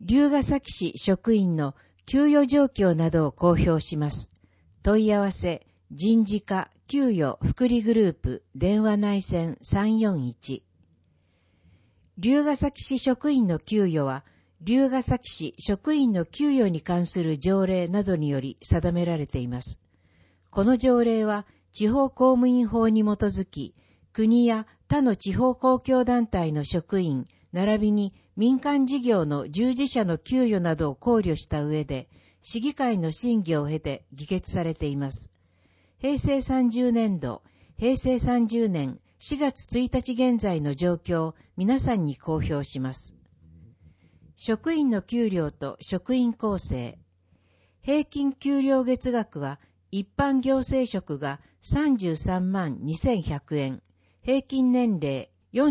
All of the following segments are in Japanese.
龍ケ崎市職員の給与状況などを公表します。問い合わせ、人事課給与福利グループ電話内線341。龍ケ崎市職員の給与は、龍ケ崎市職員の給与に関する条例などにより定められています。この条例は、地方公務員法に基づき、国や他の地方公共団体の職員、並びに民間事業の従事者の給与などを考慮した上で、市議会の審議を経て議決されています。平成30年度、平成30年4月1日現在の状況を皆さんに公表します。職員の給料と職員構成。平均給料月額は一般行政職が33万2100円、平均年齢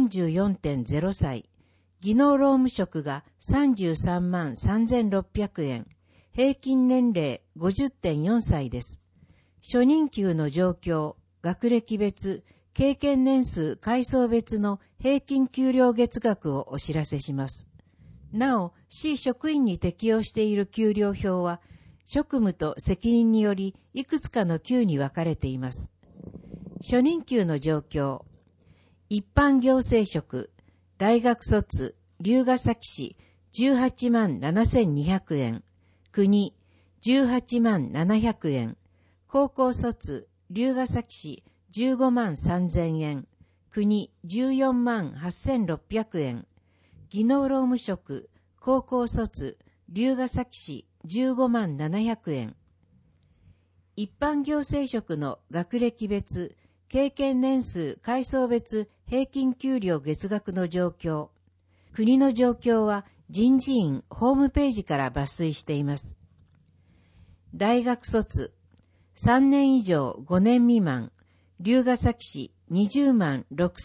44.0 歳、技能労務職が33万3600円、平均年齢 50.4 歳です。初任給の状況、学歴別、経験年数、階層別の平均給料月額をお知らせします。なお、市職員に適用している給料表は、職務と責任によりいくつかの級に分かれています。初任給の状況。一般行政職、大学卒、龍ケ崎市18万7200円、国18万700円、高校卒、龍ケ崎市15万3000円、国14万8600円、技能労務職、高校卒、龍ケ崎市15万700円。一般行政職の学歴別、経験年数、階層別、平均給料月額の状況。国の状況は人事院ホームページから抜粋しています。大学卒、3年以上5年未満、龍ケ崎市20万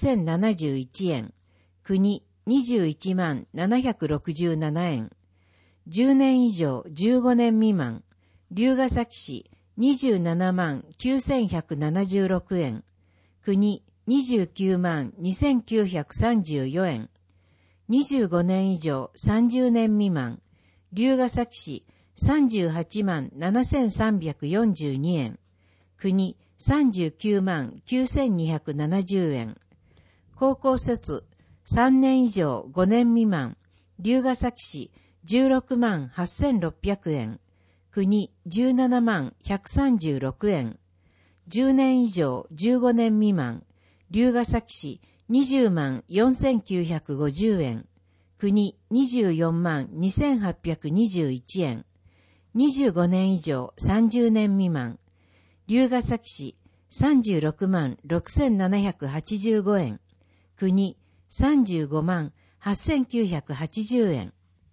6071円、国21万767円。10年以上15年未満、龍ケ崎市27万9176円、国29万2934円。25年以上30年未満、龍ケ崎市38万7342円、国39万9270円。高校卒3年以上5年未満、龍ケ崎市16万8600円、国17万136円。10年以上15年未満、龍ケ崎市20万4950円、国24万2821円。25年以上30年未満、龍ケ崎市36万6785円、国35万8980円。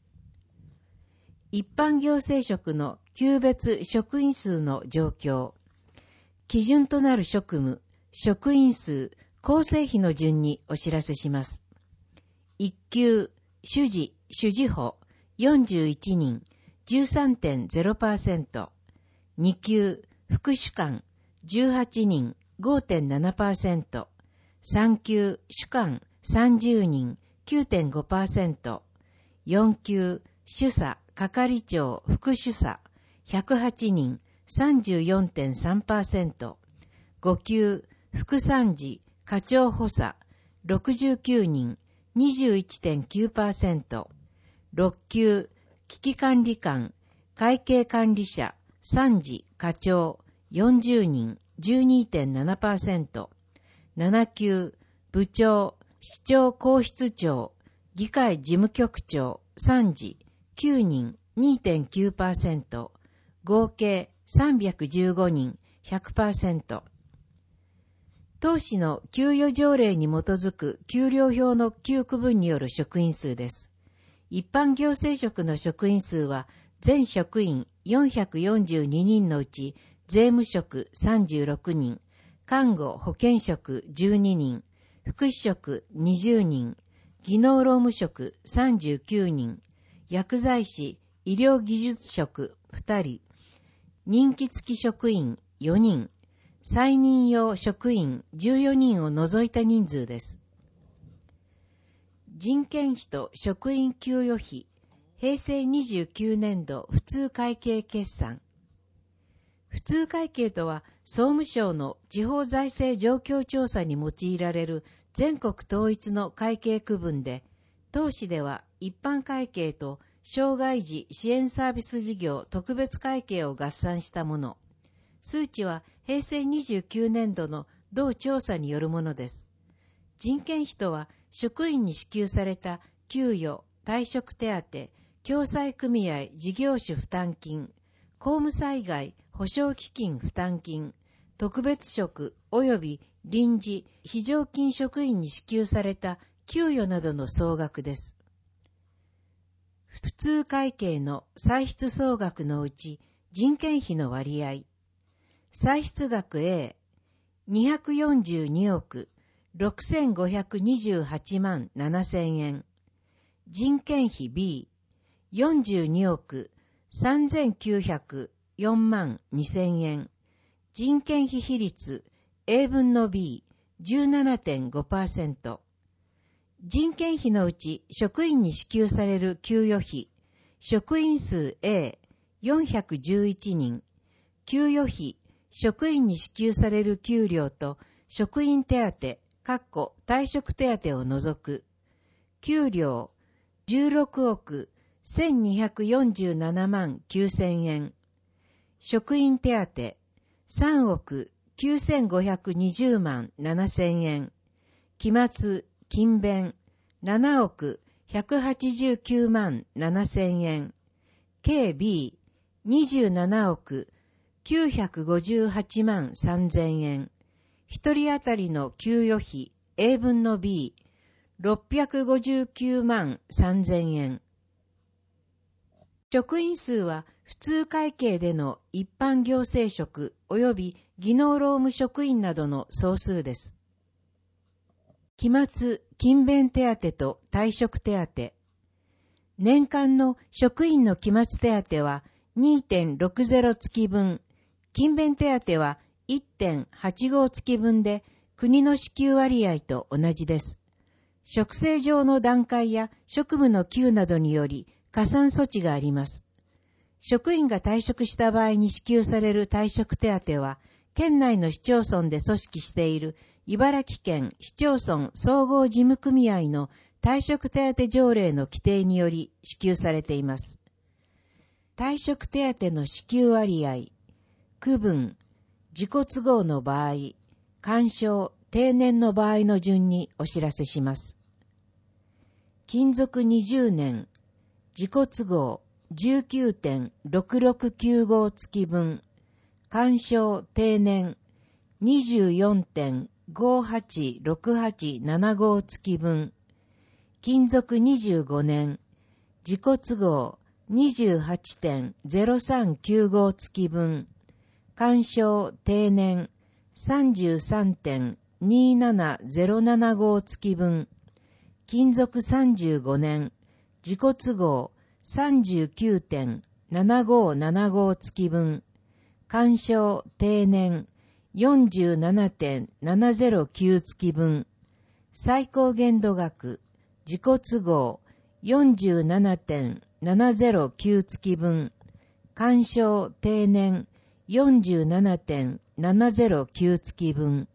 一般行政職の級別職員数の状況。基準となる職務、職員数、構成比の順にお知らせします。1級、主事、主事補、41人、13.0%。2級、副主幹、18人、5.7%。3級、主幹、30人、9.5%。4級、主査、係長、副主査、108人、34.3%。5級、副参事、課長補佐、69人、21.9%。6級、危機管理官、会計管理者、参事、課長、40人、12.7%。7級、部長、市長皇室長、議会事務局長、参事、9人、2.9%。合計315人、100%。当市の給与条例に基づく給料表の旧区分による職員数です。一般行政職の職員数は全職員442人のうち税務職36人、看護保健職12人、福祉職20人、技能労務職39人、薬剤師、医療技術職2人、任期付き職員4人、再任用職員14人を除いた人数です。人件費と職員給与費、 平成29年度普通会計決算。普通会計とは、総務省の地方財政状況調査に用いられる全国統一の会計区分で、当市では一般会計と障害児支援サービス事業特別会計を合算したもの。数値は平成29年度の同調査によるものです。人件費とは、職員に支給された給与、退職手当、共済組合事業主負担金、公務災害保障基金負担金、特別職及び臨時非常勤職員に支給された給与などの総額です。普通会計の歳出総額のうち人件費の割合。歳出額 A、242億6528万7000円。人件費 B、42億3904万2000円。人件費比率 A 分の B、17.5%。人件費のうち職員に支給される給与費、職員数 A、411人。給与費、職員に支給される給料と職員手当、退職手当を除く。給料、16億1247万9000円。職員手当、3億9520万7000円。期末、勤勉、7億189万7000円。計 B、27億958万3000円。一人当たりの給与費 A 分の B、659万3000円。職員数は普通会計での一般行政職及び技能労務職員などの総数です。期末、勤勉手当と退職手当。年間の職員の期末手当は 2.60 月分、勤勉手当は 1.85 月分で国の支給割合と同じです。職制上の段階や職務の給などにより加算措置があります。職員が退職した場合に支給される退職手当は、県内の市町村で組織している茨城県市町村総合事務組合の退職手当条例の規定により支給されています。退職手当の支給割合、区分、自己都合の場合、干渉、定年の場合の順にお知らせします。勤続20年、自己都合 19.6695 月分、干渉定年 24.586875 月分、勤続25年、自己都合 28.0395 月分、干渉定年 33.27075 月分、勤続35年、自己都合 39.7575 月分、干渉定年 47.709 月分、最高限度額、自己都合 47.709 月分、干渉定年 47.709 月分。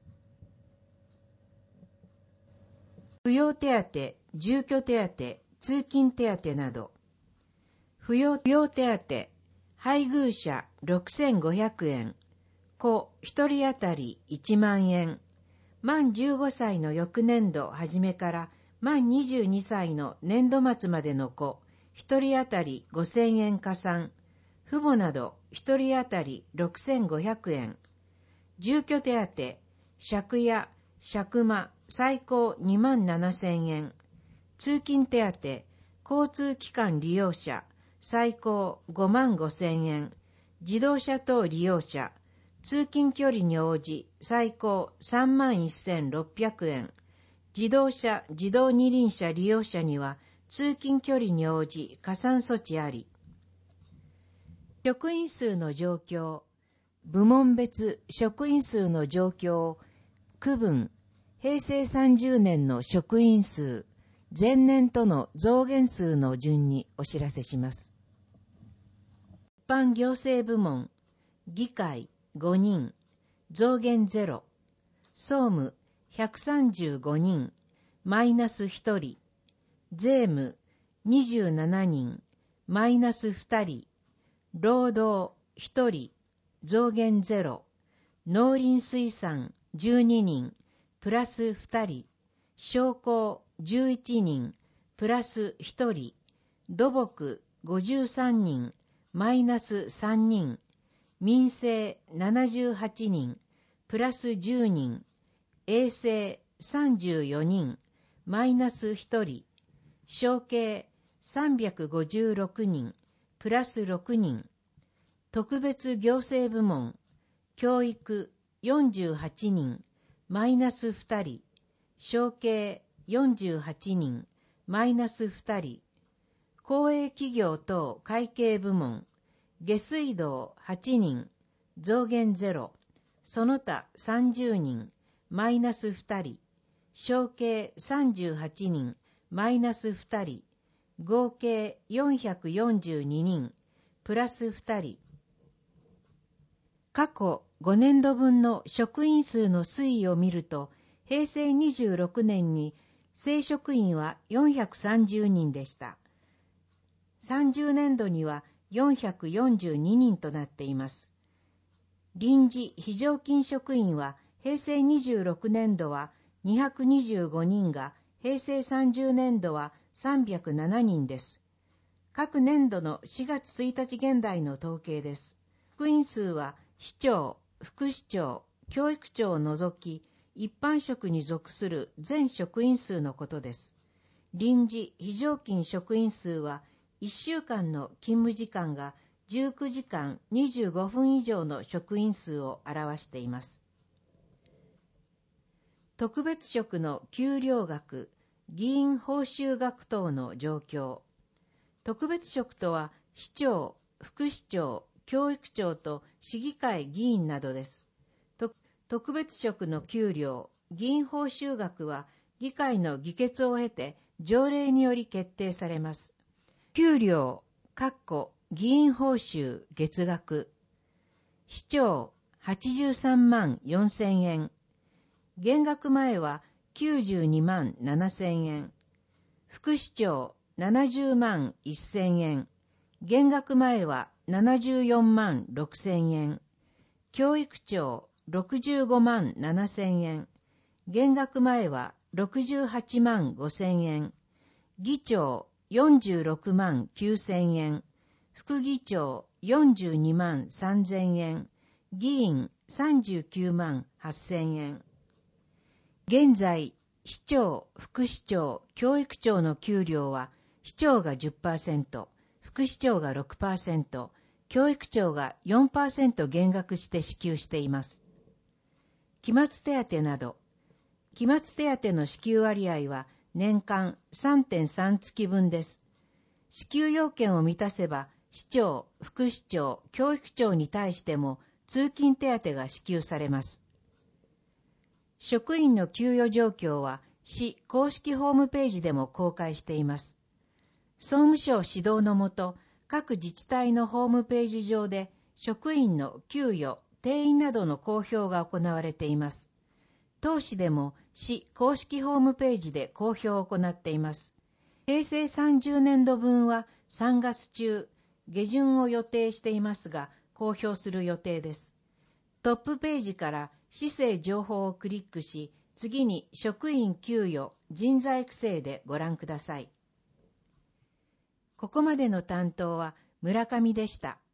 扶養手当、住居手当、通勤手当など。扶養手当、配偶者6500円、子一人当たり1万円、満15歳の翌年度初めから満22歳の年度末までの子一人当たり5000円加算、父母など一人当たり6500円、住居手当、借家、借間、最高2万7000円、通勤手当、交通機関利用者、最高5万5000円、自動車等利用者、通勤距離に応じ最高3万1600円、自動車、自動二輪車利用者には通勤距離に応じ加算措置あり。職員数の状況、部門別職員数の状況、区分、平成30年の職員数、 前年との増減数の順にお知らせします。一般行政部門、議会5人、増減0、総務135人、マイナス1人、税務27人、マイナス2人、労働1人、増減0、農林水産12人、プラス2人、商工11人、プラス1人、土木53人、マイナス3人、民政78人、プラス10人、衛生34人、マイナス1人、承継356人、プラス6人、特別行政部門、教育48人、マイナス2人、承継48人、マイナス2人、公営企業等会計部門、下水道8人、増減0、その他30人、マイナス2人、承継38人、マイナス2人、合計442人、プラス2人。過去5年度分の職員数の推移を見ると、平成26年に正職員は430人でした。30年度には442人となっています。臨時非常勤職員は平成26年度は225人が、平成30年度は307人です。各年度の4月1日現在の統計です。職員数は市長、副市長、教育長を除き、一般職に属する全職員数のことです。臨時非常勤職員数は、1週間の勤務時間が19時間25分以上の職員数を表しています。特別職の給料額、議員報酬額等の状況。特別職とは、市長、副市長、教育長と市議会議員などです。特別職の給料、議員報酬額は、議会の議決を経て条例により決定されます。給料、議員報酬月額。市長、83万4000円。減額前は92万7000円。副市長、70万1000円。減額前は74万6000円。教育長、65万7000円。減額前は68万5000円。議長、46万9000円。副議長、42万3000円。議員、39万8000円。現在、市長、副市長、教育長の給料は、市長が 10%、副市長が 6%、教育長が 4% 減額して支給しています。期末手当など、期末手当の支給割合は年間 3.3 月分です。支給要件を満たせば、市長、副市長、教育長に対しても通勤手当が支給されます。職員の給与状況は市公式ホームページでも公開しています。総務省指導のもと、各自治体のホームページ上で職員の給与、定員などの公表が行われています。当市でも市公式ホームページで公表を行っています。平成30年度分は3月中、下旬を予定していますが、公表する予定です。トップページから市政情報をクリックし、次に職員給与、人材育成でご覧ください。ここまでの担当は村上でした。